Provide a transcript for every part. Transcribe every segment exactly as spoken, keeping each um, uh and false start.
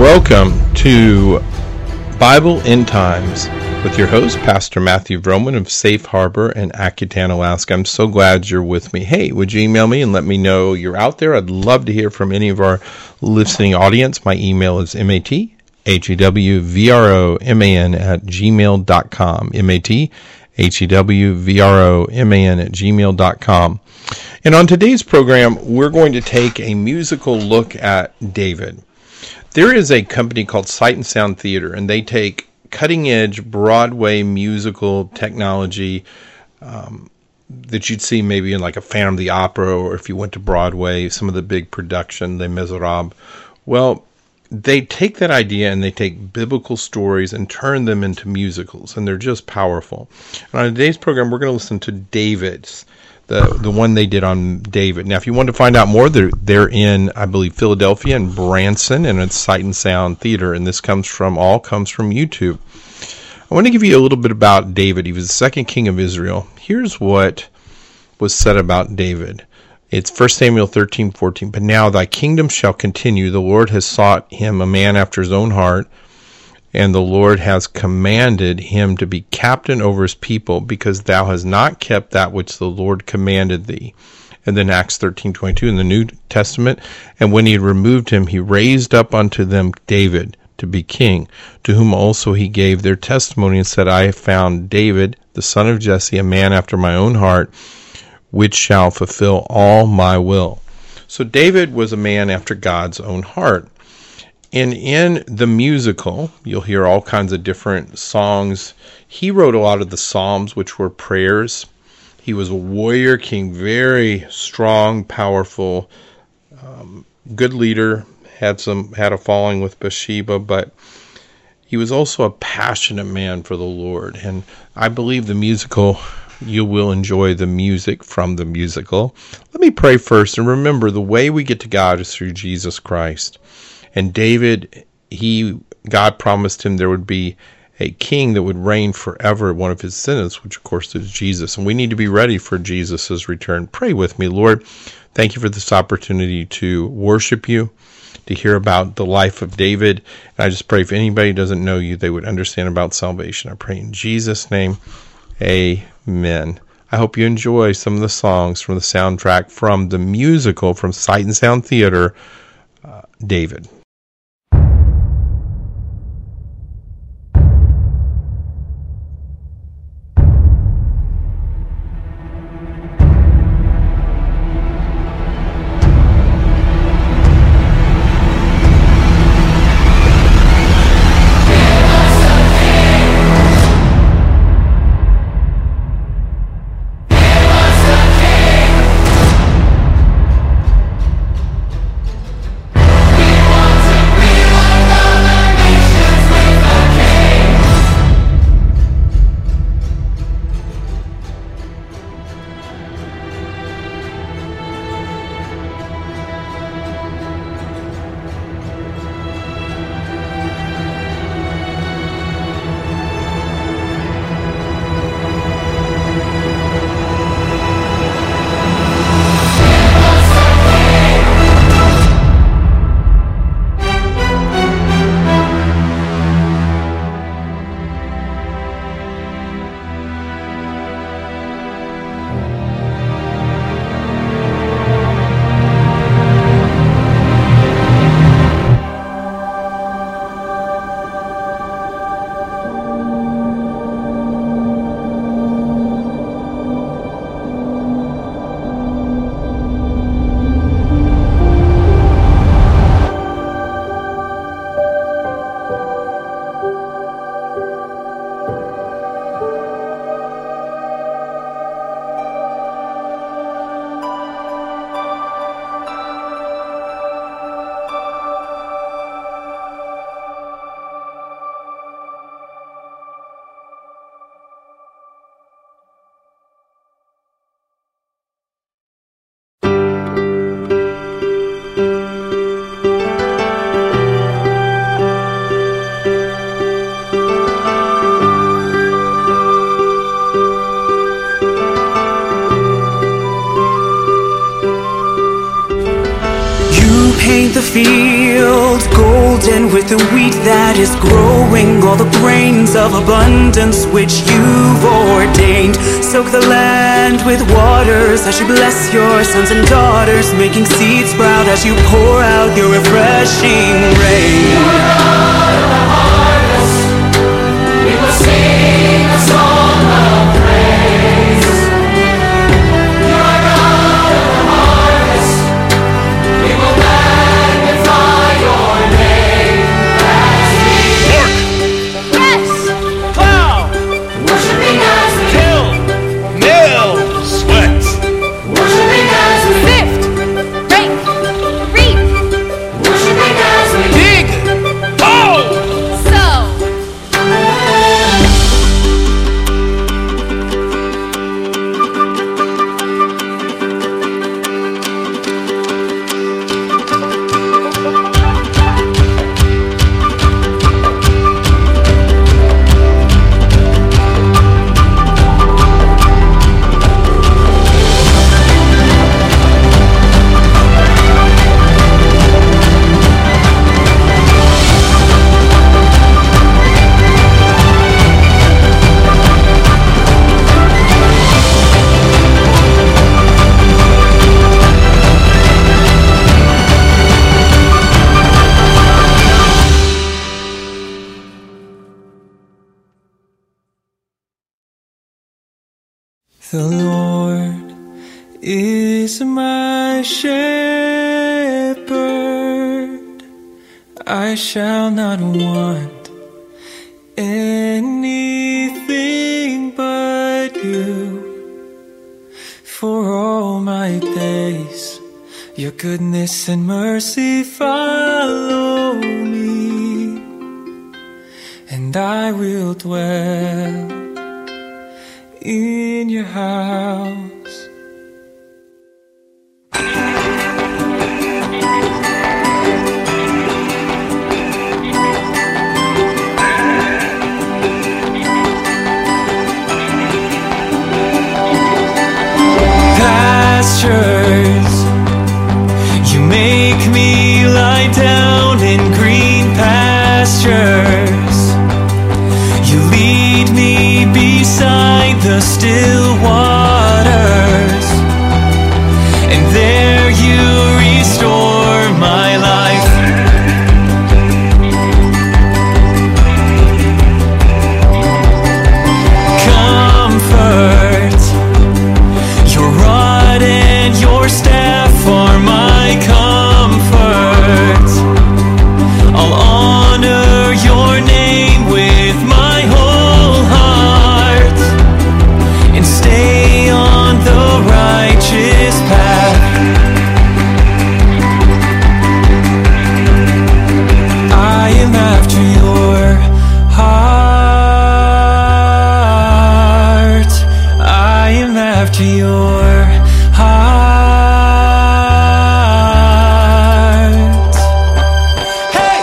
welcome to Bible End Times with your host, Pastor Matthew Vroman of Safe Harbor in Accutan, Alaska. I'm so glad you're with me. Hey, would you email me and let me know you're out there? I'd love to hear from any of our listening audience. My email is mat, H E W V R O M A N at gmail dot com. mat, H E W V R O M A N at gmail dot com. And on today's program, we're going to take a musical look at David. There is a company called Sight and Sound Theater, and they take cutting-edge Broadway musical technology um, that you'd see maybe in like a Phantom of the Opera, or if you went to Broadway, some of the big production, Les Miserables. Well, they take that idea and they take biblical stories and turn them into musicals, and they're just powerful. And on today's program, we're going to listen to David's, the the one they did on David. Now, if you want to find out more, they're, they're in, I believe, Philadelphia and Branson, and it's Sight and Sound Theater, and this comes from, all comes from YouTube. I want to give you a little bit about David. He was the second king of Israel. Here's what was said about David. It's First Samuel thirteen fourteen. But now thy kingdom shall continue. The Lord has sought him a man after his own heart, and the Lord has commanded him to be captain over his people, because thou hast not kept that which the Lord commanded thee. And then Acts thirteen twenty-two in the New Testament. And when he had removed him, he raised up unto them David to be king, to whom also he gave their testimony, and said, I have found David, the son of Jesse, a man after my own heart, which shall fulfill all my will. So David was a man after God's own heart. And in the musical, you'll hear all kinds of different songs. He wrote a lot of the Psalms, which were prayers. He was a warrior king, very strong, powerful, um, good leader, had some had a falling with Bathsheba, but he was also a passionate man for the Lord. And I believe the musical, you will enjoy the music from the musical. Let me pray first, and remember, the way we get to God is through Jesus Christ. And David, he God promised him there would be a king that would reign forever, one of his descendants, which of course is Jesus. And we need to be ready for Jesus' return. Pray with me. Lord, thank you for this opportunity to worship you, to hear about the life of David. And I just pray if anybody doesn't know you, they would understand about salvation. I pray in Jesus' name, amen. I hope you enjoy some of the songs from the soundtrack from the musical from Sight and Sound Theater, uh, David. paint the fields gold laden with the wheat that is growing, all the grains of abundance which you've ordained. Soak the land with waters as you bless your sons and daughters, making seeds sprout as you pour out your refreshing rain. You're God of the harvest, we will sing a song of praise. You're God of the harvest, we will magnify your name as we work, rest, plow, worshiping as we till, nail, sweat, worshiping as we Sift, rake, reap, worshiping as we dig, hoe. sow. The Lord is my shepherd, I shall not want anything but you. For all my days, your goodness and mercy follow me, and I will dwell in your house. Pastures, you make me lie down in green pastures. You lead me beside the still waters, and there you restore my life. Comfort, your rod and your staff are my comfort. I'll honor your name with my whole heart, and stay on the righteous path. I am after your heart. I am after your heart. Hey!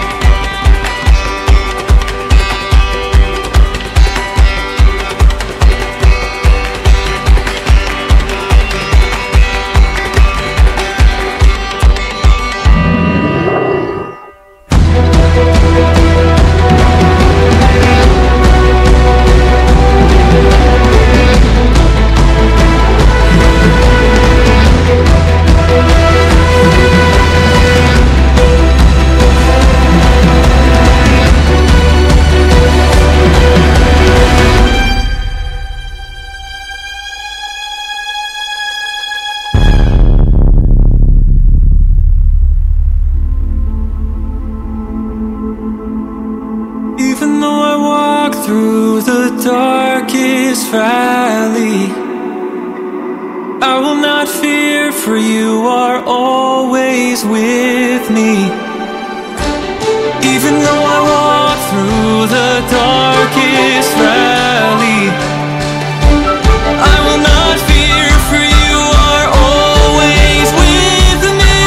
Even though I walk through the darkest valley, I will not fear, for you are always with me. Even though I walk through the darkest valley, I will not fear, for you are always with me.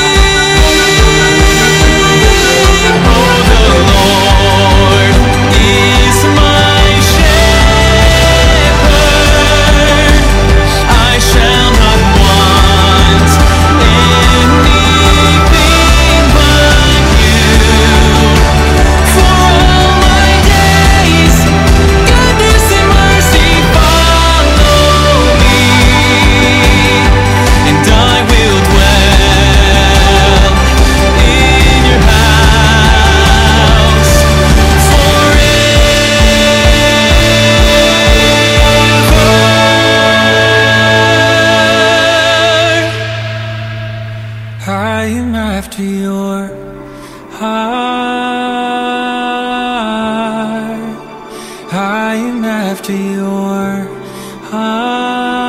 Oh, the Lord is my shepherd, I shall not want anything but after your heart.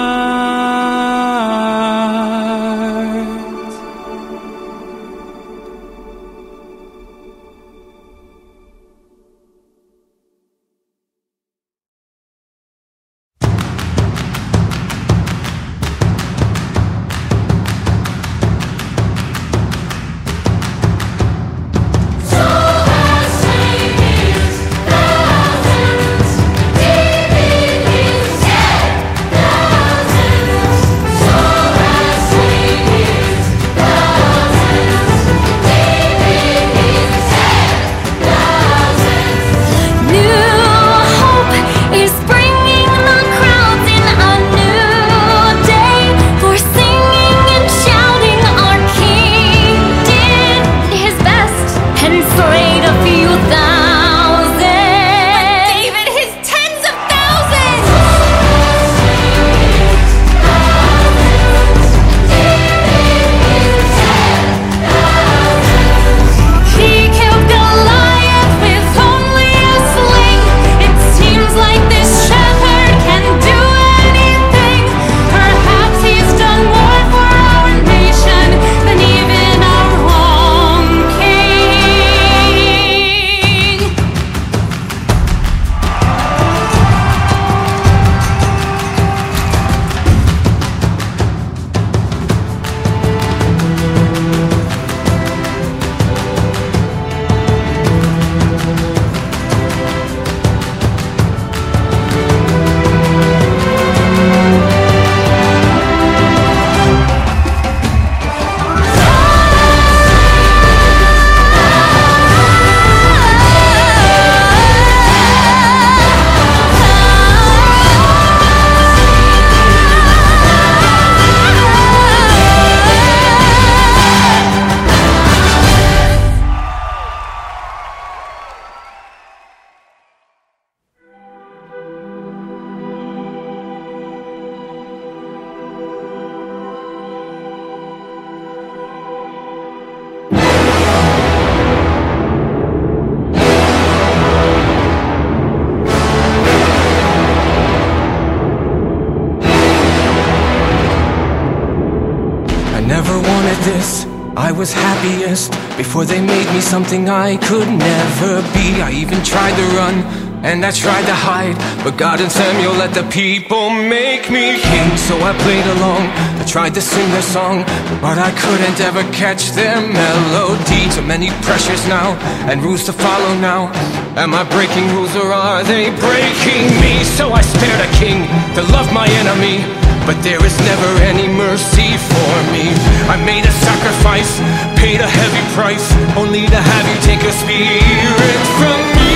I was happiest before they made me something I could never be. I even tried to run and I tried to hide, but God and Samuel let the people make me king. So I played along, I tried to sing their song, but I couldn't ever catch their melody. Too many pressures now and rules to follow now. Am I breaking rules or are they breaking me? So I spared a king to love my enemy, but there is never any mercy for me. I made a sacrifice, paid a heavy price, only to have you take a spirit from me.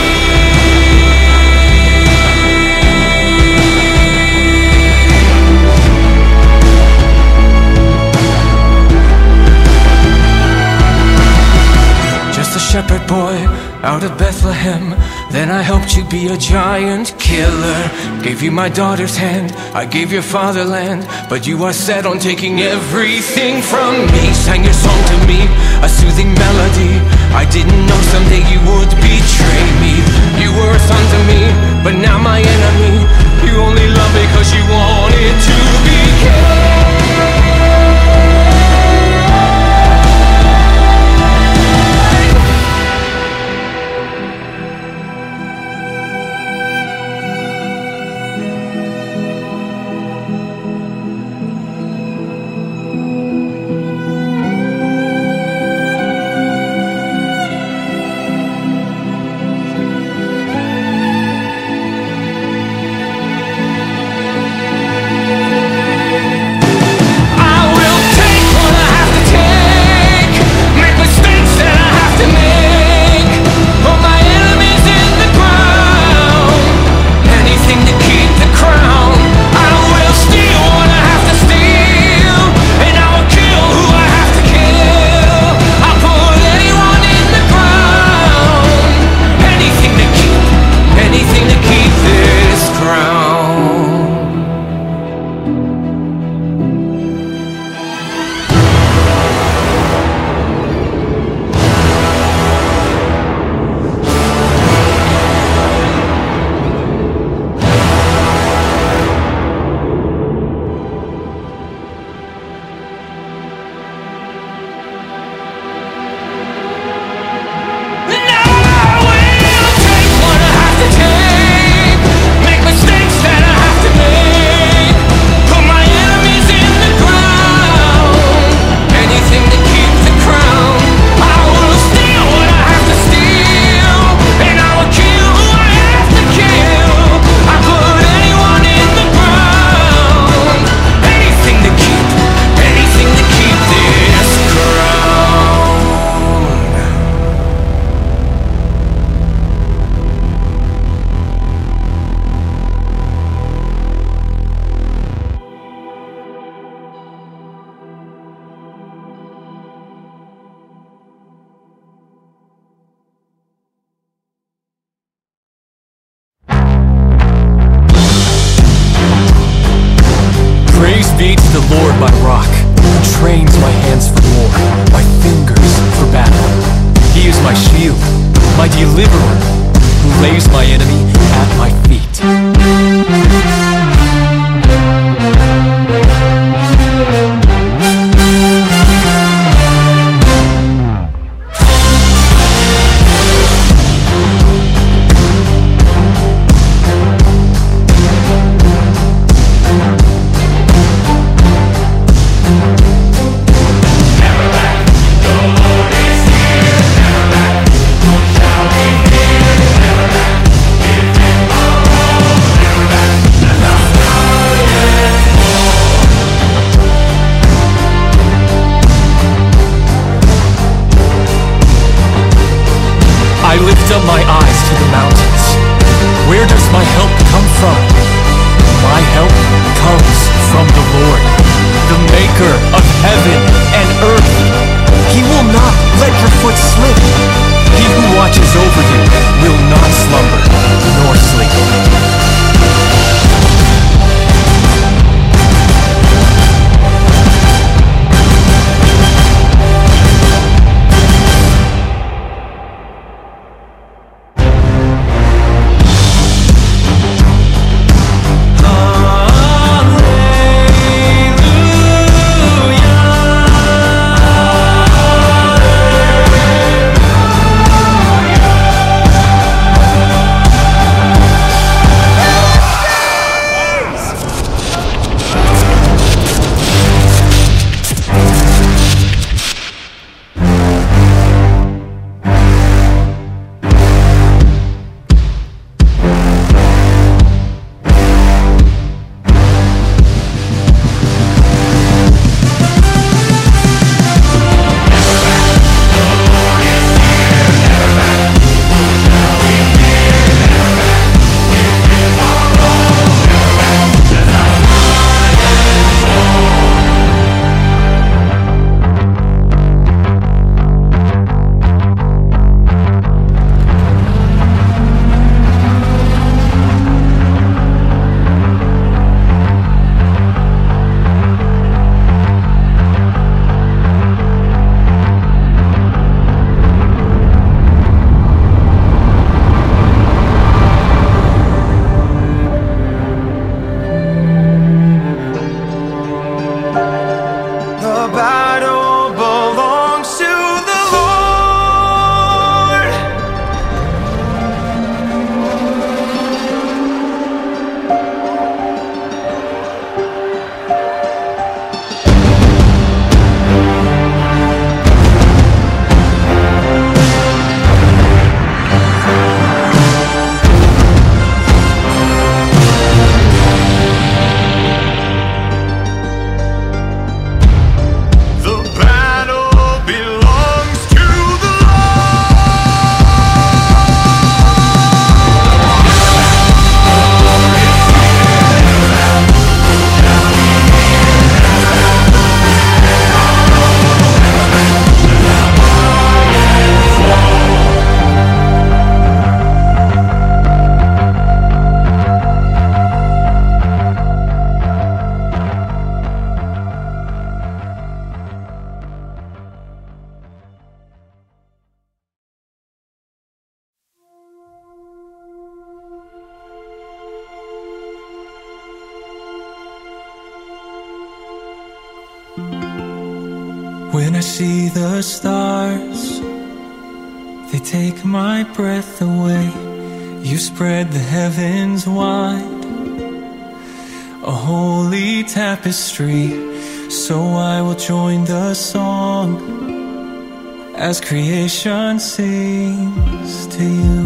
Just a shepherd boy out of Bethlehem, then I helped you be a giant killer. Gave you my daughter's hand, I gave your fatherland, but you are set on taking everything from me. Sang your song to me, a soothing melody. I didn't know someday you would betray me. You were a son to me, but now my enemy. You only love me cause you wanted to be king. the Lord my rock, who trains my hands for war, my fingers for battle. He is my shield, my deliverer, who lays my enemy at my feet. I lift up my eyes to the mountains. Where does my help come from? My help comes from the Lord, the maker of heaven and earth. He will not let your foot slip. He who watches over you will not slumber nor sleep. When I see the stars, they take my breath away. You spread the heavens wide, a holy tapestry. So I will join the song as creation sings to you.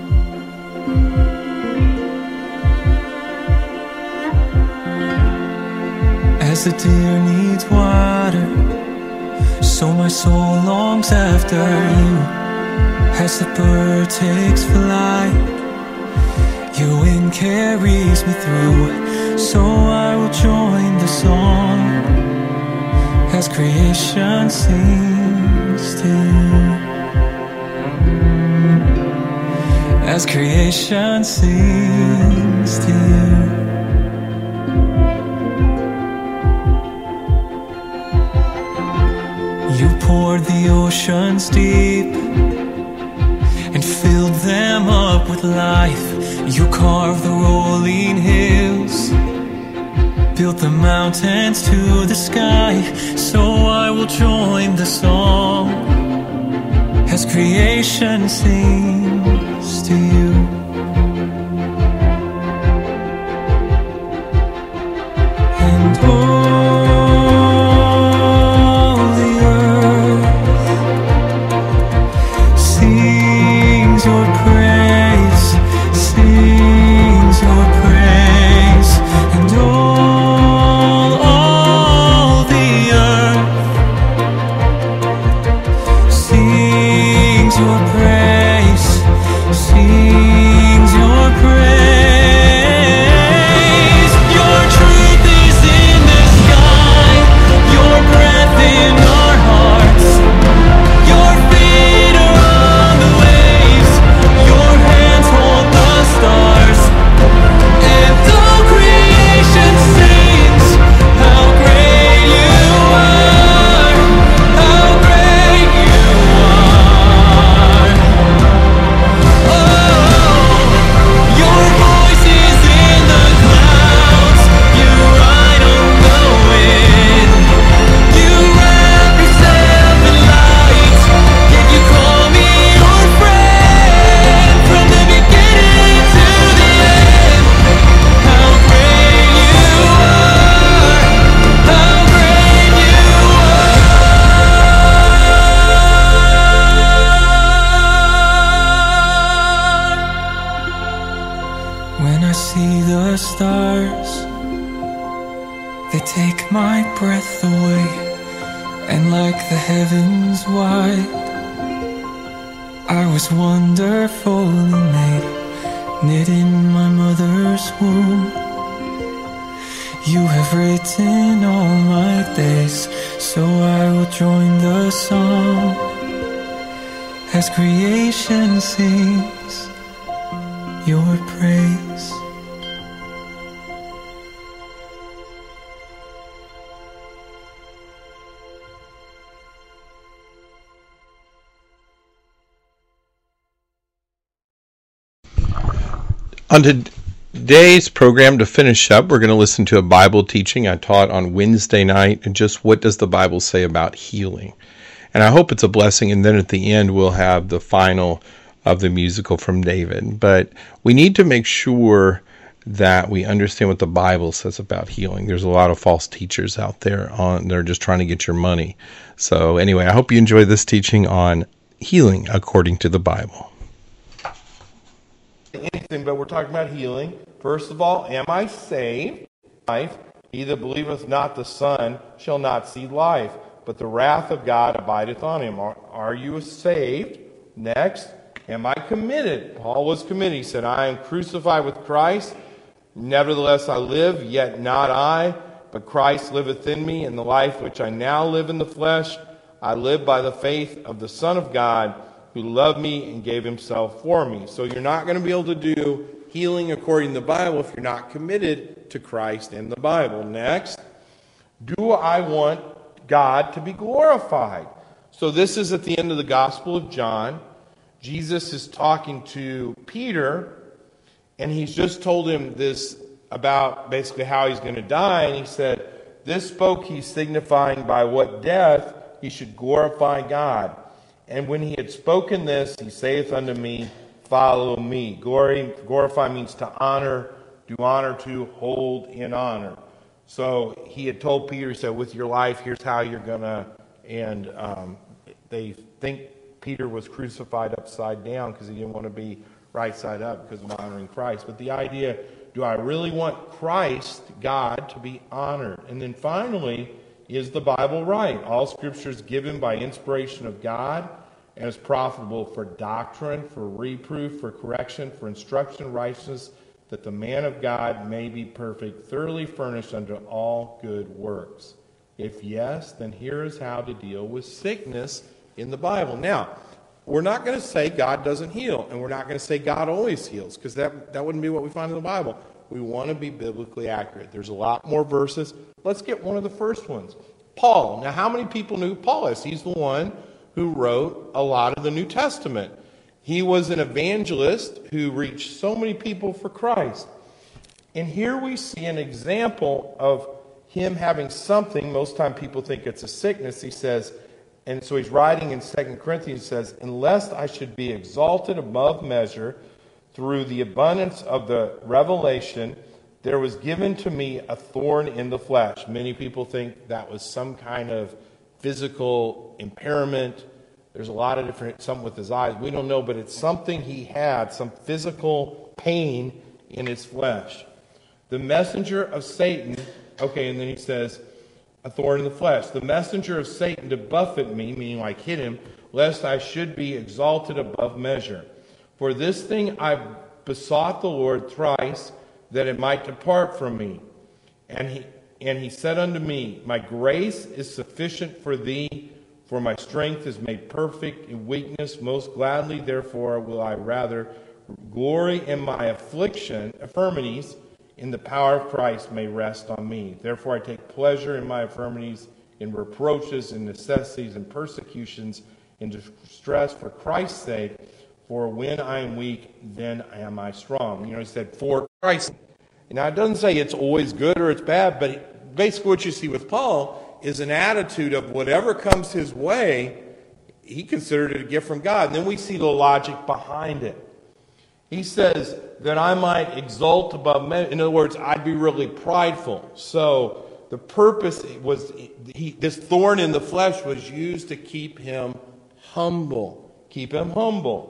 As the deer needs water, so my soul longs after you. As the bird takes flight, your wind carries me through. So I will join the song as creation sings to you. As creation sings to you. explored the oceans deep and filled them up with life. You carved the rolling hills, built the mountains to the sky. So I will join the song as creation sings to you. And all the earth sings your praise, sings your praise. And all, all the earth sings your praise, sings your praise. Your truth is in the sky, your breath in our hearts. Your feet are on the waves, your hands hold the stars. And all creation sings how great you are, how great you are. Oh, your voice is in the clouds, you ride on the wind. You wrap yourself in light, yet you call me your friend. From the beginning to the end, how great you are, how great you are. When I see the stars, they take my breath away, and like the heavens wide, I was wonderfully made, knit in my mother's womb. You have written all my days, so I will join the song as creation sings your praise. On today's program, to finish up, we're going to listen to a Bible teaching I taught on Wednesday night, and just what does the Bible say about healing. And I hope it's a blessing, and then at the end we'll have the final of the musical from David. But we need to make sure that we understand what the Bible says about healing. There's a lot of false teachers out there on they're just trying to get your money. So anyway, I hope you enjoy this teaching on healing according to the Bible. Anything, but we're talking about healing. First of all, am I saved? Life. He that believeth not the Son shall not see life, but the wrath of God abideth on him. Are, are you saved? Next, am I committed? Paul was committed. He said, I am crucified with Christ. Nevertheless I live, yet not I, but Christ liveth in me. And the life which I now live in the flesh, I live by the faith of the Son of God, who loved me and gave himself for me. So you're not going to be able to do healing according to the Bible if you're not committed to Christ and the Bible. Next, do I want God to be glorified? So this is at the end of the Gospel of John. Jesus is talking to Peter, and he's just told him this about basically how he's going to die. And he said, this spoke he signifying by what death he should glorify God. And when he had spoken this, he saith unto me, follow me. Glory, glorify means to honor, do honor to, hold in honor. So he had told Peter, he said, with your life, here's how you're going to, and um, they think Peter was crucified upside down because he didn't want to be right side up because of honoring Christ. But the idea, do I really want Christ, God, to be honored? And then finally, is the Bible right? All Scripture is given by inspiration of God and is profitable for doctrine, for reproof, for correction, for instruction, righteousness, that the man of God may be perfect, thoroughly furnished unto all good works. If yes, then here is how to deal with sickness in the Bible. Now, we're not going to say God doesn't heal, and we're not going to say God always heals, because that, that wouldn't be what we find in the Bible. We want to be biblically accurate. There's a lot more verses. Let's get one of the first ones. Paul. Now, how many people knew who Paul is? He's the one who wrote a lot of the New Testament. He was an evangelist who reached so many people for Christ. And here we see an example of him having something. Most time people think it's a sickness. He says, and so he's writing in Second Corinthians, he says, unless I should be exalted above measure through the abundance of the revelation, there was given to me a thorn in the flesh. Many people think that was some kind of physical impairment. There's a lot of different, something with his eyes. We don't know, but it's something he had, some physical pain in his flesh. The messenger of Satan, okay, and then he says, a thorn in the flesh. The messenger of Satan to buffet me, meaning like hit him, lest I should be exalted above measure. For this thing I besought the Lord thrice, that it might depart from me. And he and he said unto me, my grace is sufficient for thee, for my strength is made perfect in weakness. Most gladly, therefore, will I rather glory in my affliction, infirmities, in the power of Christ may rest on me. Therefore I take pleasure in my infirmities, in reproaches, in necessities, in persecutions, in distress for Christ's sake. For when I am weak, then am I strong. You know, he said, for Christ. Now, it doesn't say it's always good or it's bad, but basically what you see with Paul is an attitude of whatever comes his way, he considered it a gift from God. And then we see the logic behind it. He says that I might exalt above men. In other words, I'd be really prideful. So the purpose was, he, this thorn in the flesh was used to keep him humble. Keep him humble.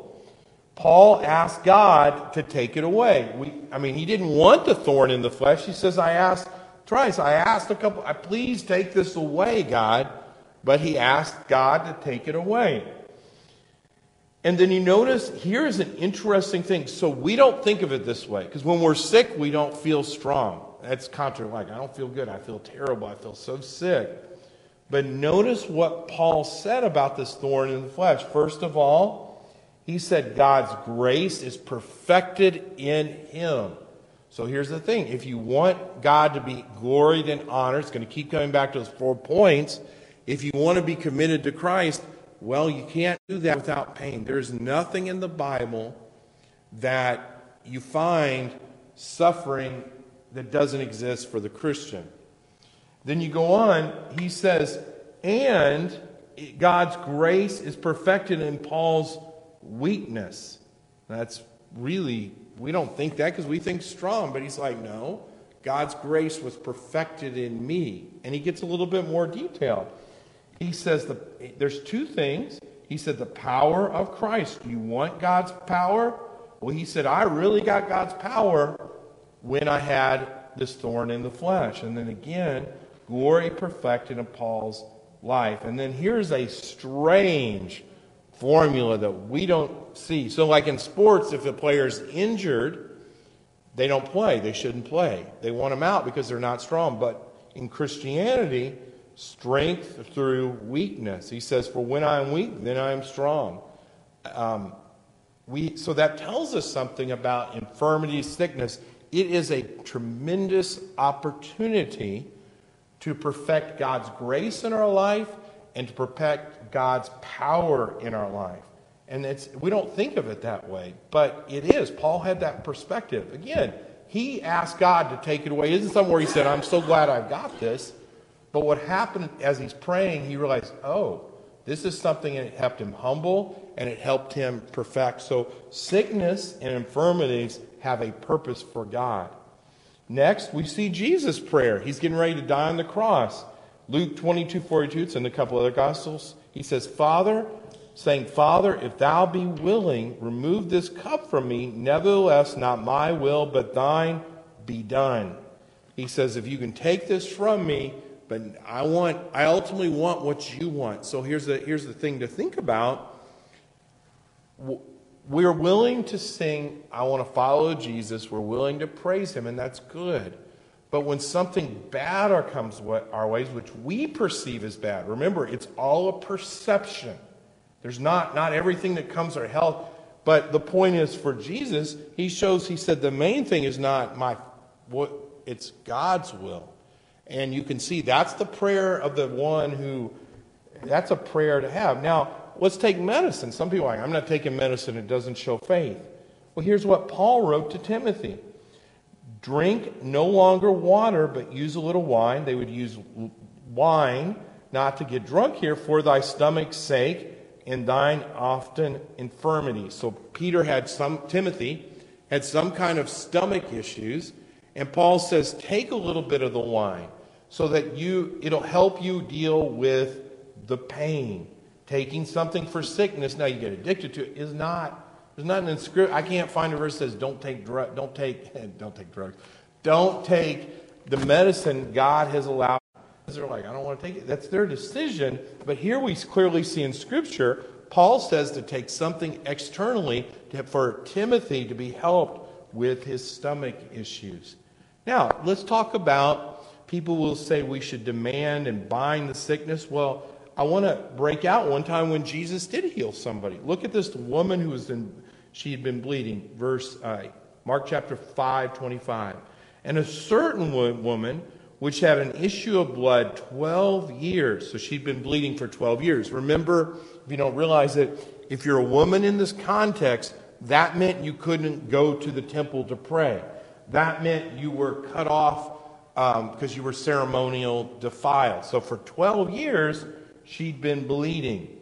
Paul asked God to take it away. We, I mean, he didn't want the thorn in the flesh. He says, I asked twice. I asked a couple, I please take this away, God. But he asked God to take it away. And then you notice, here's an interesting thing. So we don't think of it this way. Because when we're sick, we don't feel strong. That's contrary. Like, I don't feel good. I feel terrible. I feel so sick. But notice what Paul said about this thorn in the flesh. First of all, he said God's grace is perfected in him. So here's the thing. If you want God to be gloried and honored, it's going to keep coming back to those four points. If you want to be committed to Christ, well, you can't do that without pain. There's nothing in the Bible that you find suffering that doesn't exist for the Christian. Then you go on, he says, and God's grace is perfected in Paul's weakness. That's really, we don't think that because we think strong, but he's like, no, God's grace was perfected in me. And he gets a little bit more detailed. He says the, there's two things. He said the power of Christ. Do you want God's power? Well, he said, I really got God's power when I had this thorn in the flesh. And then again, glory perfected in Paul's life. And then here's a strange formula that we don't see. So like in sports, if a player's injured, they don't play. They shouldn't play. They want them out because they're not strong. But in Christianity, strength through weakness. He says, for when I am weak, then I am strong. Um, we So that tells us something about infirmity, sickness. It is a tremendous opportunity to perfect God's grace in our life and to perfect God's power in our life. And it's we don't think of it that way, but it is. Paul had that perspective. Again, he asked God to take it away. It isn't somewhere he said, I'm so glad I've got this. But what happened as he's praying, he realized, oh, this is something that helped him humble and it helped him perfect. So sickness and infirmities have a purpose for God. Next, we see Jesus' prayer. He's getting ready to die on the cross. Luke twenty-two forty-two, it's in a couple other Gospels. He says, Father, saying, Father, if thou be willing, remove this cup from me. Nevertheless, not my will, but thine be done. He says, if you can take this from me, but I want, I ultimately want what you want. So here's the, here's the thing to think about. We're willing to sing, I want to follow Jesus. We're willing to praise him, and that's good. But when something bad comes our ways, which we perceive as bad, remember, it's all a perception. There's not, not everything that comes our health. But the point is, for Jesus, he shows, he said, the main thing is not my, what, it's God's will. And you can see that's the prayer of the one who, that's a prayer to have. Now, let's take medicine. Some people are like, I'm not taking medicine, it doesn't show faith. Well, here's what Paul wrote to Timothy. Drink no longer water, but use a little wine. They would use wine, not to get drunk here, for thy stomach's sake and thine often infirmity. So Peter had some, Timothy had some kind of stomach issues, and Paul says, take a little bit of the wine so that you it'll help you deal with the pain. Taking something for sickness, now you get addicted to it, is not, there's not an script. I can't find a verse that says don't take drug, don't take, don't take drugs. Don't take the medicine God has allowed. They're like, I don't want to take it. That's their decision. But here we clearly see in Scripture, Paul says to take something externally to, for Timothy to be helped with his stomach issues. Now, let's talk about, people will say we should demand and bind the sickness. Well, I want to break out one time when Jesus did heal somebody. Look at this woman who was in, she had been bleeding. Verse, uh, Mark chapter five, twenty-five. And a certain woman, which had an issue of blood twelve years. So she'd been bleeding for twelve years. Remember, if you don't realize it, if you're a woman in this context, that meant you couldn't go to the temple to pray. That meant you were cut off because um, you were ceremonial defiled. So for twelve years, she'd been bleeding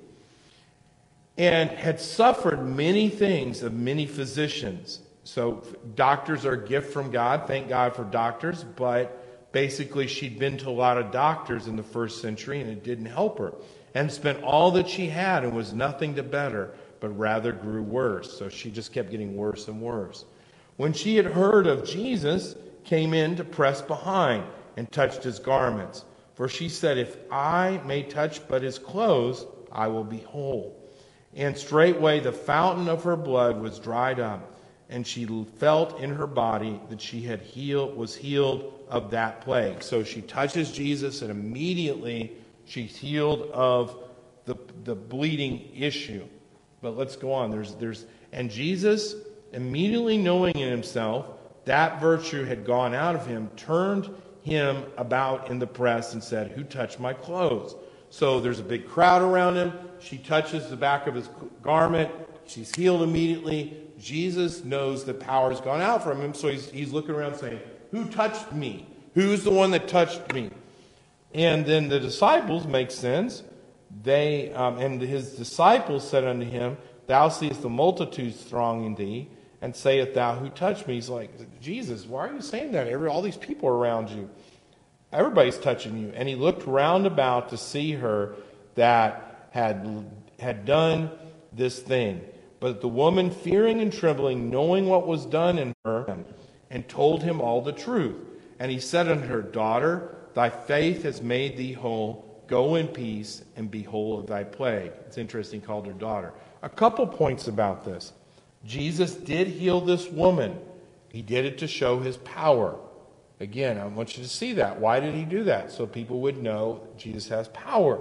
and had suffered many things of many physicians. So doctors are a gift from God. Thank God for doctors. But basically, she'd been to a lot of doctors in the first century, and it didn't help her. And spent all that she had and was nothing to better, but rather grew worse. So she just kept getting worse and worse. When she had heard of Jesus, came in to press behind and touched his garments. For she said, if I may touch but his clothes, I will be whole. And straightway the fountain of her blood was dried up, and she felt in her body that she had healed, was healed of that plague. So she touches Jesus, and immediately she's healed of the, the bleeding issue. But let's go on. There's, there's, and Jesus, immediately knowing in himself that virtue had gone out of him, turned him about in the press and said, who touched my clothes? So there's a big crowd around him. She touches the back of his garment. She's healed immediately. Jesus knows that power has gone out from him, so he's, he's looking around saying, who touched me? Who's the one that touched me? And then the disciples, make sense. They um, and his disciples said unto him, thou seest the multitudes thronging thee, and sayest thou, who touched me? He's like, Jesus, why are you saying that? Every, all these people are around you. Everybody's touching you. And he looked round about to see her that had, had done this thing. But the woman, fearing and trembling, knowing what was done in her, and told him all the truth. And he said unto her, daughter, thy faith has made thee whole. Go in peace and be whole of thy plague. It's interesting, he called her daughter. A couple points about this. Jesus did heal this woman. He did it to show his power. Again, I want you to see that. Why did he do that? So people would know Jesus has power.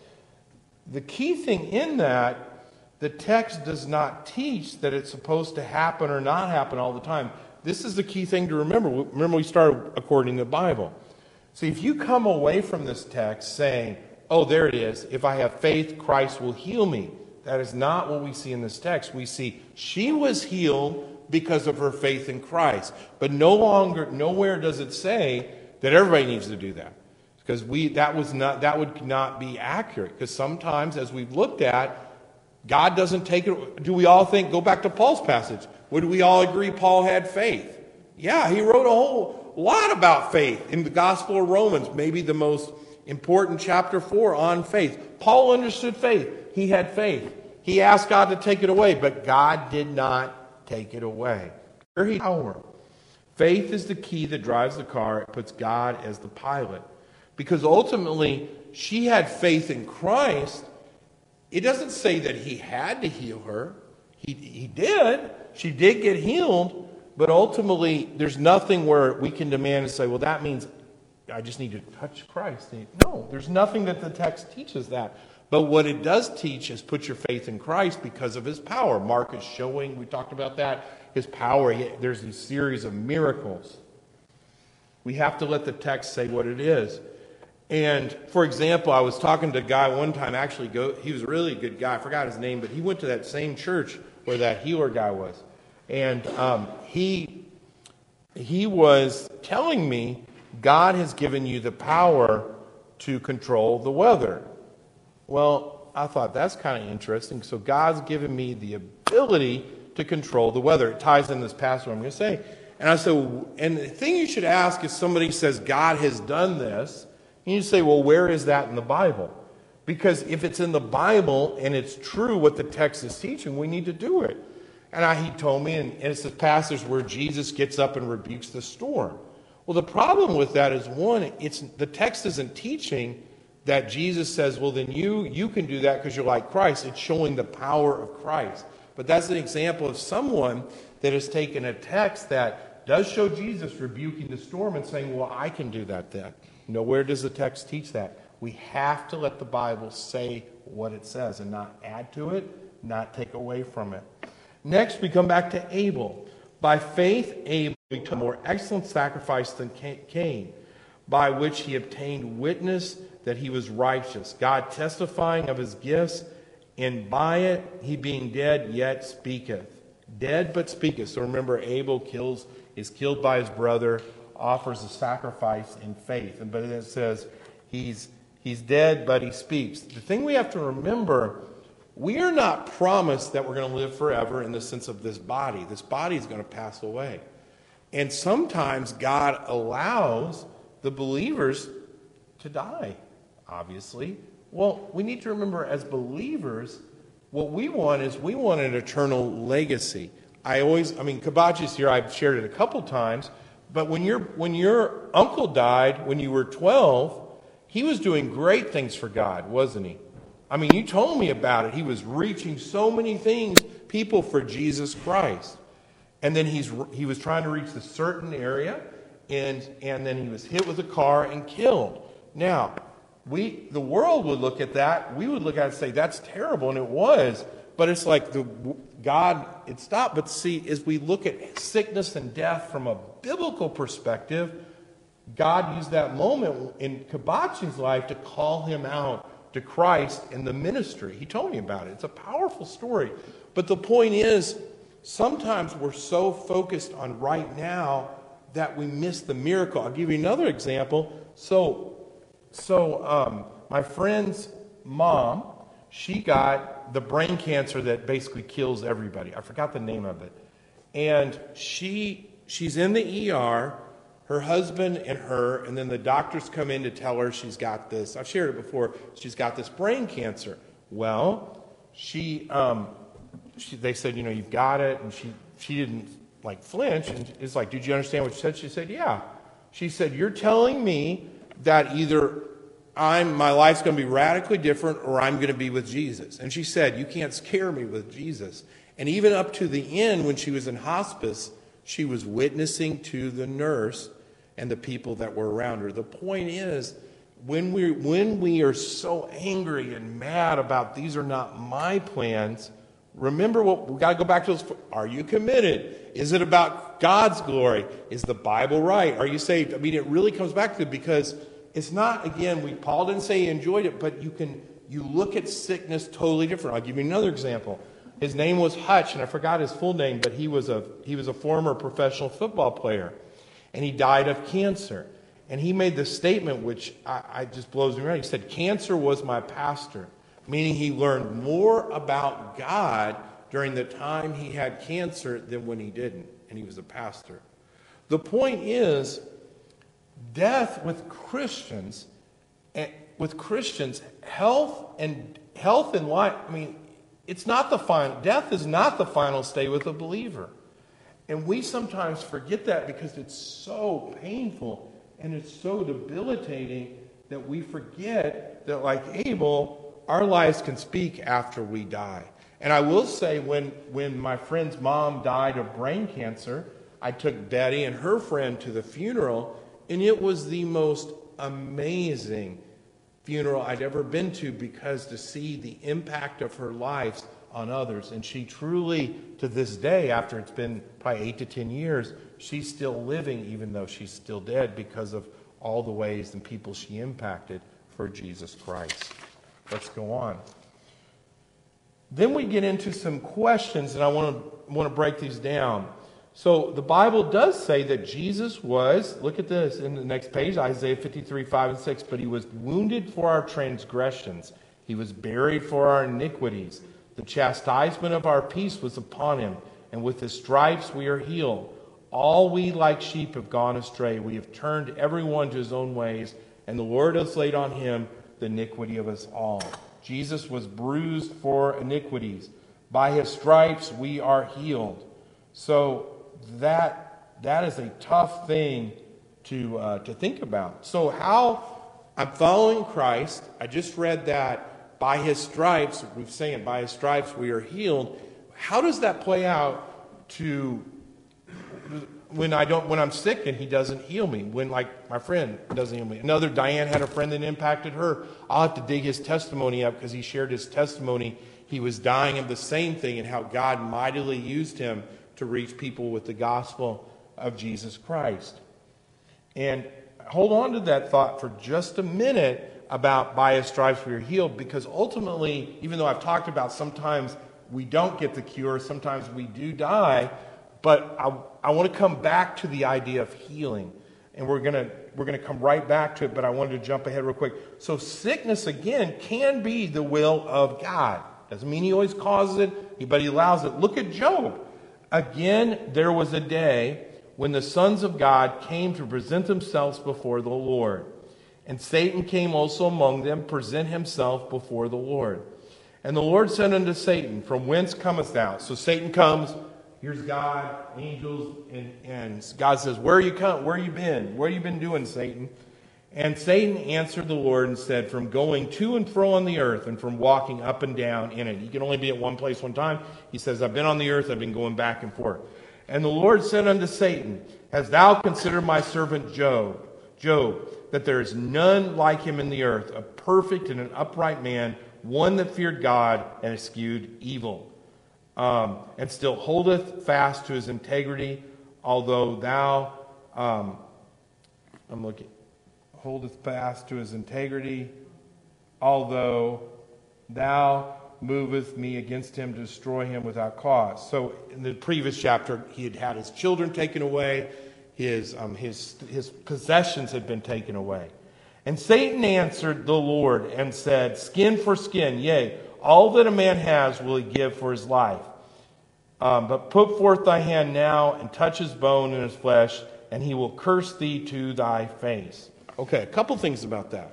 The key thing in that, the text does not teach that it's supposed to happen or not happen all the time. This is the key thing to remember. Remember, we started according to the Bible. See, if you come away from this text saying, oh, there it is, if I have faith, Christ will heal me. That is not what we see in this text. We see she was healed because of her faith in Christ. But no longer, nowhere does it say that everybody needs to do that. Because we that was not that would not be accurate. Because sometimes, as we've looked at, God doesn't take it. Do we all think, go back to Paul's passage, would we all agree Paul had faith? Yeah, he wrote a whole lot about faith in the Gospel of Romans, maybe the most important chapter four on faith. Paul understood faith. He had faith. He asked God to take it away, but God did not take it away. Power. Faith is the key that drives the car. It puts God as the pilot. Because ultimately, she had faith in Christ. It doesn't say that he had to heal her. He, he did. She did get healed. But ultimately, there's nothing where we can demand and say, well, that means I just need to touch Christ. No, there's nothing that the text teaches that. But what it does teach is put your faith in Christ because of his power. Mark is showing, we talked about that, his power. He, there's a series of miracles. We have to let the text say what it is. And, for example, I was talking to a guy one time, actually, go, he was a really good guy. I forgot his name, but he went to that same church where that healer guy was. And um, he, he was telling me, God has given you the power to control the weather. Well, I thought that's kind of interesting. So God's given me the ability to control the weather. It ties in this passage I'm going to say. And I said, and the thing you should ask is somebody says God has done this. And you say, well, where is that in the Bible? Because if it's in the Bible and it's true what the text is teaching, we need to do it. And I, he told me, and it's the passage where Jesus gets up and rebukes the storm. Well, the problem with that is, one, it's the text isn't teaching that Jesus says, well, then you, you can do that because you're like Christ. It's showing the power of Christ. But that's an example of someone that has taken a text that does show Jesus rebuking the storm and saying, well, I can do that then. Nowhere does the text teach that. We have to let the Bible say what it says and not add to it, not take away from it. Next, we come back to Abel. By faith, Abel became a more excellent sacrifice than Cain, by which he obtained witness that he was righteous, God testifying of his gifts, and by it he being dead yet speaketh. Dead but speaketh. So remember, Abel kills is killed by his brother, offers a sacrifice in faith. And but it says he's he's dead, but he speaks. The thing we have to remember, we are not promised that we're going to live forever in the sense of this body. This body is going to pass away. And sometimes God allows the believers to die, obviously. Well, we need to remember as believers, what we want is we want an eternal legacy. I always, I mean, Kabachi's here, I've shared it a couple times, but when your when your uncle died when you were twelve, he was doing great things for God, wasn't he? I mean, you told me about it. He was reaching so many things, people for Jesus Christ. And then he's he was trying to reach a certain area, and and then he was hit with a car and killed. Now, we the world would look at that. We would look at it and say, that's terrible, and it was. But it's like the God, it stopped. But see, as we look at sickness and death from a biblical perspective, God used that moment in Kabachi's life to call him out to Christ in the ministry. He told me about it. It's a powerful story. But the point is, sometimes we're so focused on right now that we miss the miracle. I'll give you another example. So, so um, my friend's mom, she got the brain cancer that basically kills everybody. I forgot the name of it. And she she's in the E R, her husband and her, and then the doctors come in to tell her she's got this. I've shared it before. She's got this brain cancer. Well, she, um, she they said, you know, you've got it. And she, she didn't, like, flinch. And it's like, did you understand what she said? She said, yeah. She said, you're telling me that either I'm, my life's going to be radically different or I'm going to be with Jesus. And she said, you can't scare me with Jesus. And even up to the end when she was in hospice, she was witnessing to the nurse and the people that were around her. The point is, when we when we are so angry and mad about these are not my plans, remember what we got to go back to those. Are you committed? Is it about God's glory? Is the Bible right? Are you saved? I mean, it really comes back to it because it's not, again, we Paul didn't say he enjoyed it, but you can you look at sickness totally different. I'll give you another example. His name was Hutch, and I forgot his full name, but he was a he was a former professional football player, and he died of cancer. And he made this statement, which I, I just blows me away. He said, "Cancer was my pastor," meaning he learned more about God during the time he had cancer than when he didn't, and he was a pastor. The point is, death with Christians, with Christians, health and health and life. I mean. It's not the final, death is not the final stay with a believer. And we sometimes forget that because it's so painful and it's so debilitating that we forget that, like Abel, our lives can speak after we die. And I will say, when, when my friend's mom died of brain cancer, I took Betty and her friend to the funeral, and it was the most amazing funeral I'd ever been to, because to see the impact of her life on others. And she truly, to this day, after it's been probably eight to ten years, she's still living even though she's still dead because of all the ways and people she impacted for Jesus Christ. Let's go on. Then we get into some questions, and I want to want to break these down. So the Bible does say that Jesus was, look at this in the next page, Isaiah fifty-three, five and six, but he was wounded for our transgressions. He was buried for our iniquities. The chastisement of our peace was upon him, and with his stripes we are healed. All we like sheep have gone astray. We have turned everyone to his own ways, and the Lord has laid on him the iniquity of us all. Jesus was bruised for iniquities. By his stripes we are healed. So that that is a tough thing to uh, to think about. So how I'm following Christ. I just read that by his stripes, we've saying by his stripes we are healed. How does that play out to when I don't when I'm sick and he doesn't heal me? When, like, my friend doesn't heal me. Another, Diane had a friend that impacted her. I'll have to dig his testimony up because he shared his testimony. He was dying of the same thing and how God mightily used him to reach people with the gospel of Jesus Christ. And hold on to that thought for just a minute about by his stripes we are healed, because ultimately, even though I've talked about sometimes we don't get the cure, sometimes we do die, but I, I want to come back to the idea of healing. And we're going to we're going to come right back to it, but I wanted to jump ahead real quick. So sickness, again, can be the will of God. Doesn't mean he always causes it, but he allows it. Look at Job. Again, there was a day when the sons of God came to present themselves before the Lord. And Satan came also among them, present himself before the Lord. And the Lord said unto Satan, from whence comest thou? So Satan comes, here's God, angels, and, and God says, where are you come? Where you been? Where you been doing, Satan? And Satan answered the Lord and said, from going to and fro on the earth and from walking up and down in it. He can only be at one place one time. He says, I've been on the earth, I've been going back and forth. And the Lord said unto Satan, hast thou considered my servant Job, Job, that there is none like him in the earth, a perfect and an upright man, one that feared God and eschewed evil, um, and still holdeth fast to his integrity, although thou, um, I'm looking, holdeth fast to his integrity, although thou moveth me against him to destroy him without cause. So in the previous chapter, he had had his children taken away, his um, his his possessions had been taken away. And Satan answered the Lord and said, skin for skin, yea, all that a man has will he give for his life. Um, but put forth thy hand now and touch his bone and his flesh, and he will curse thee to thy face. Okay, a couple things about that.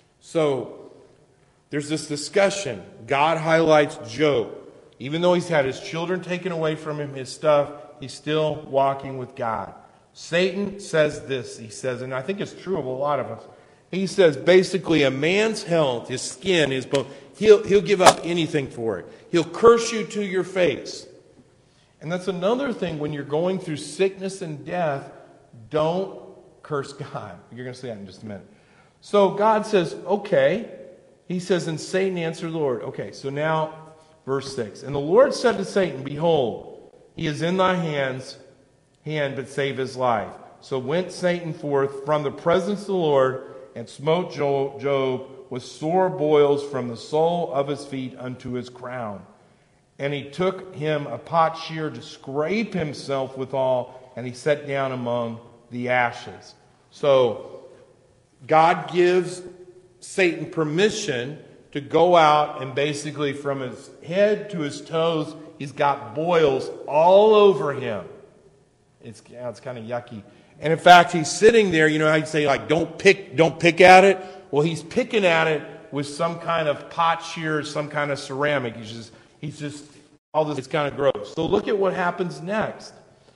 So there's this discussion. God highlights Job. Even though he's had his children taken away from him, his stuff, he's still walking with God. Satan says this. He says, and I think it's true of a lot of us. He says basically a man's health, his skin, his bone, he'll, he'll give up anything for it. He'll curse you to your face. And that's another thing when you're going through sickness and death, don't curse God. You're going to see that in just a minute. So God says, okay. He says, and Satan answered the Lord. Okay, so now verse six. And the Lord said to Satan, behold, he is in thy hands, hand, but save his life. So went Satan forth from the presence of the Lord and smote Job with sore boils from the sole of his feet unto his crown. And he took him a potsherd to scrape himself withal, and he sat down among the ashes. So God gives Satan permission to go out, and basically from his head to his toes, he's got boils all over him. It's, yeah, it's kind of yucky. And in fact, he's sitting there, you know how you'd say, like, don't pick, don't pick at it? Well, he's picking at it with some kind of potsherd, some kind of ceramic. He's just, he's just, all this, it's kind of gross. So look at what happens next.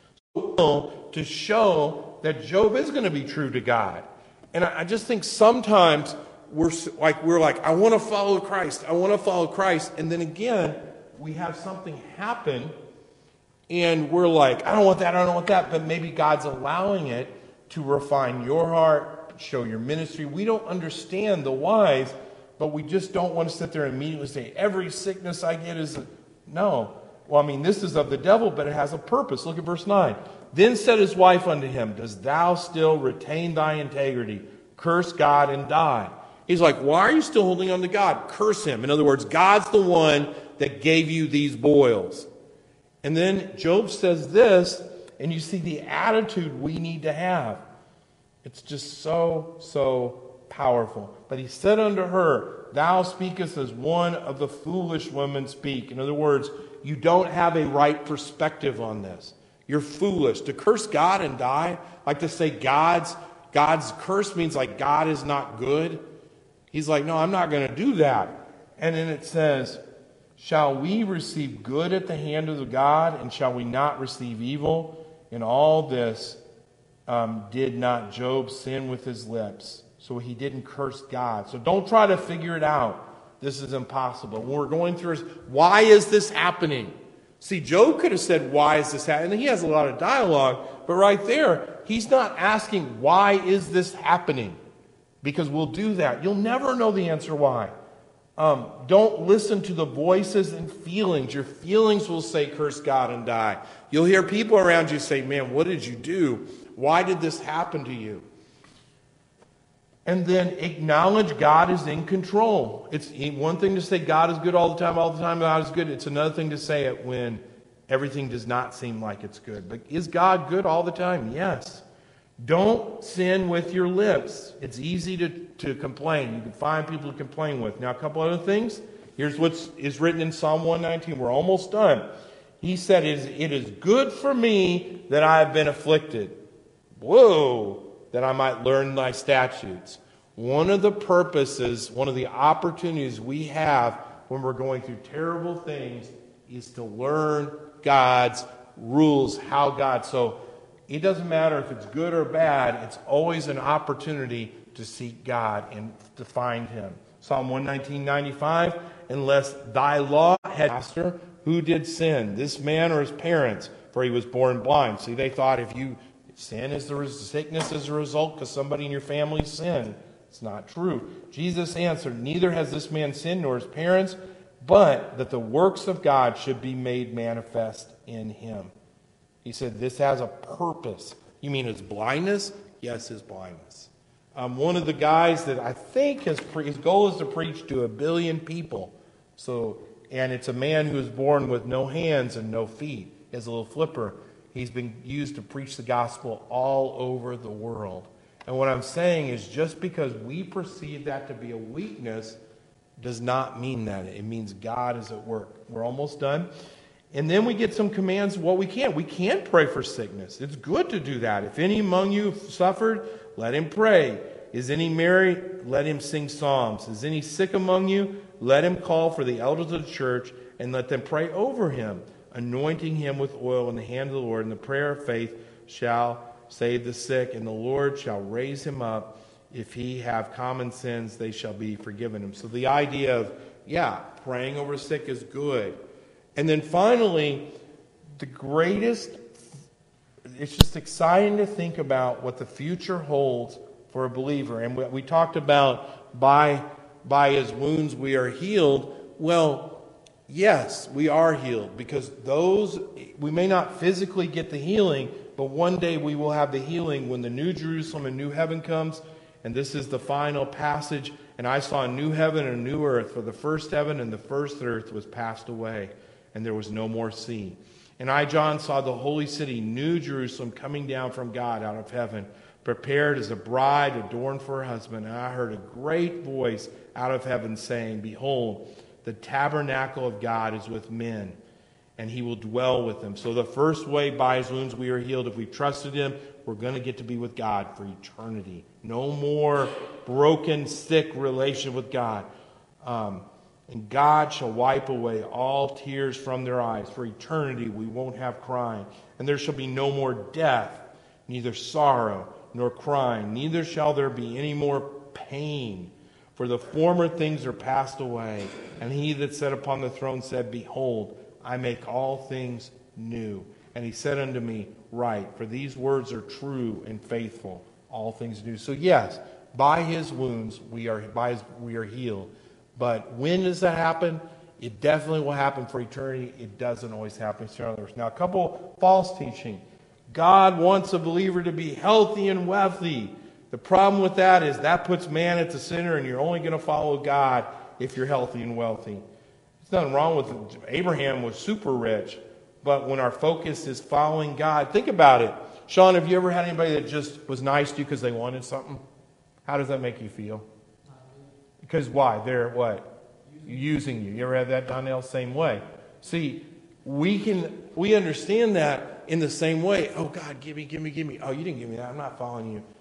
To show that Job is going to be true to God. And I, I just think sometimes we're like, we're like, I want to follow Christ. I want to follow Christ. And then again, we have something happen and we're like, I don't want that, I don't want that. But maybe God's allowing it to refine your heart, show your ministry. We don't understand the whys, but we just don't want to sit there and immediately say, every sickness I get is... A... No. Well, I mean, this is of the devil, but it has a purpose. Look at verse nine. Then said his wife unto him, dost thou still retain thy integrity? Curse God and die. He's like, why are you still holding on to God? Curse him. In other words, God's the one that gave you these boils. And then Job says this, and you see the attitude we need to have. It's just so, so powerful. But he said unto her, thou speakest as one of the foolish women speak. In other words, you don't have a right perspective on this. You're foolish. To curse God and die, like to say God's God's curse means like God is not good. He's like, no, I'm not going to do that. And then it says, shall we receive good at the hand of the God, and shall we not receive evil? In all this um, did not Job sin with his lips. So he didn't curse God. So don't try to figure it out. This is impossible. When we're going through this, why is this happening? See, Job could have said, why is this happening? And he has a lot of dialogue, but right there, he's not asking, why is this happening? Because we'll do that. You'll never know the answer why. Um, don't listen to the voices and feelings. Your feelings will say, curse God and die. You'll hear people around you say, man, what did you do? Why did this happen to you? And then acknowledge God is in control. It's one thing to say God is good all the time, all the time God is good. It's another thing to say it when everything does not seem like it's good. But is God good all the time? Yes. Don't sin with your lips. It's easy to, to complain. You can find people to complain with. Now, a couple other things. Here's what is written in Psalm one nineteen. We're almost done. He said, it is, it is good for me that I have been afflicted. Whoa! That I might learn thy statutes. One of the purposes, one of the opportunities we have when we're going through terrible things is to learn God's rules, how God. So it doesn't matter if it's good or bad, it's always an opportunity to seek God and to find him. Psalm one nineteen, ninety-five, unless thy law had master, who did sin, this man or his parents, for he was born blind. See, they thought if you sin is the sickness as a result because somebody in your family sinned. It's not true. Jesus answered, neither has this man sinned nor his parents, but that the works of God should be made manifest in him. He said this has a purpose. You mean his blindness? Yes, his blindness. Um, one of the guys that I think his, pre- his goal is to preach to a billion people. So, and it's a man who was born with no hands and no feet. He has a little flipper. He's been used to preach the gospel all over the world. And what I'm saying is just because we perceive that to be a weakness does not mean that. It means God is at work. We're almost done. And then we get some commands of what we can. We can pray for sickness. It's good to do that. If any among you suffered, let him pray. Is any merry? Let him sing psalms. Is any sick among you? Let him call for the elders of the church and let them pray over him, anointing him with oil in the hand of the Lord, and the prayer of faith shall save the sick, and the Lord shall raise him up. If he have common sins, they shall be forgiven him. So the idea of, yeah, praying over sick is good. And then finally, the greatest, it's just exciting to think about what the future holds for a believer. And we, we talked about by, by his wounds we are healed. Well, yes, we are healed because those, we may not physically get the healing, but one day we will have the healing when the new Jerusalem and new heaven comes. And this is the final passage. And I saw a new heaven and a new earth, for the first heaven and the first earth was passed away, and there was no more sea. And I, John, saw the holy city, New Jerusalem, coming down from God out of heaven, prepared as a bride adorned for her husband. And I heard a great voice out of heaven saying, behold, the tabernacle of God is with men, and he will dwell with them. So the first way by his wounds we are healed, if we trusted him, we're going to get to be with God for eternity. No more broken, sick relation with God. Um, and God shall wipe away all tears from their eyes. For eternity we won't have crying. And there shall be no more death, neither sorrow nor crying. Neither shall there be any more pain. For the former things are passed away. And he that sat upon the throne said, behold, I make all things new. And he said unto me, write, for these words are true and faithful, all things new. So yes, by his wounds we are by his, we are healed. But when does that happen? It definitely will happen for eternity. It doesn't always happen for others. Now, a couple false teaching. God wants a believer to be healthy and wealthy. The problem with that is that puts man at the center, and you're only going to follow God if you're healthy and wealthy. There's nothing wrong with it. Abraham was super rich, but when our focus is following God, think about it. Sean, have you ever had anybody that just was nice to you because they wanted something? How does that make you feel? Because why? They're what? Using you. You ever had that, Donnell? Same way. See, we can we understand that in the same way. Oh God, give me, give me, give me. Oh, you didn't give me that. I'm not following you.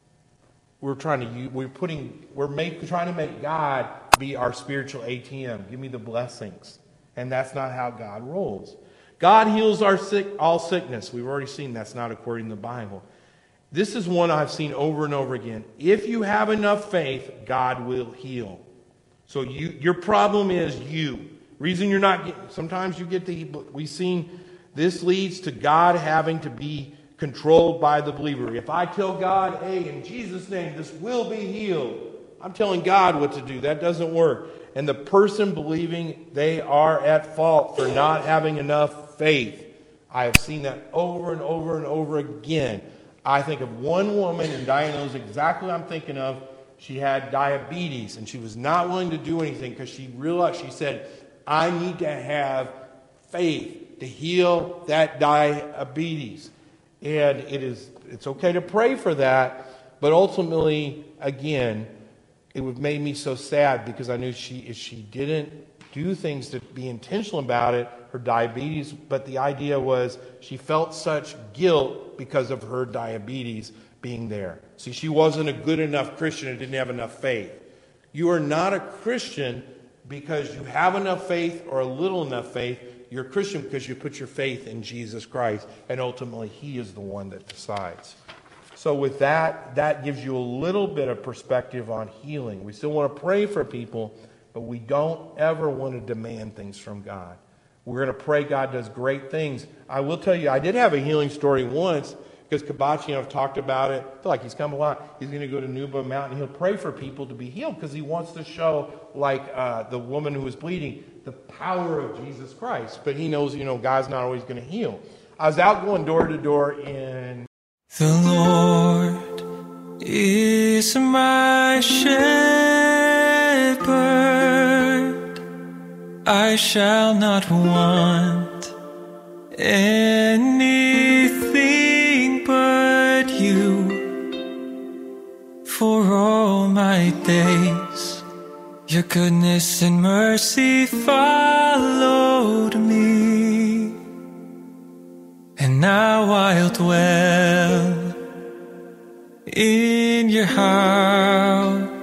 We're trying to we're putting we're make, trying to make God be our spiritual A T M. Give me the blessings, and that's not how God rolls. God heals our sick all sickness. We've already seen that's not according to the Bible. This is one I've seen over and over again. If you have enough faith, God will heal. So you, your problem is you. Reason you're not getting, sometimes you get the, we've seen this leads to God having to be controlled by the believer. If I tell God, hey, in Jesus' name, this will be healed, I'm telling God what to do. That doesn't work. And the person believing they are at fault for not having enough faith. I have seen that over and over and over again. I think of one woman, and Diane knows exactly what I'm thinking of. She had diabetes, and she was not willing to do anything because she realized, she said, I need to have faith to heal that diabetes. And it is, it's okay to pray for that, but ultimately, again, it would made me so sad because I knew she, if she didn't do things to be intentional about it, her diabetes, but the idea was she felt such guilt because of her diabetes being there. See, she wasn't a good enough Christian and didn't have enough faith. You are not a Christian because you have enough faith or a little enough faith. You're a Christian because you put your faith in Jesus Christ, and ultimately He is the one that decides. So with that, that gives you a little bit of perspective on healing. We still want to pray for people, but we don't ever want to demand things from God. We're going to pray God does great things. I will tell you, I did have a healing story once, because Kabachi and I've talked about it. I feel like he's come a lot. He's going to go to Nuba Mountain. He'll pray for people to be healed because he wants to show, like uh, the woman who was bleeding, the power of Jesus Christ. But he knows, you know, God's not always going to heal. I was out going door to door in... The Lord is my shepherd. I shall not want anything but you. For all my days, your goodness and mercy followed me. And now I'll dwell in your house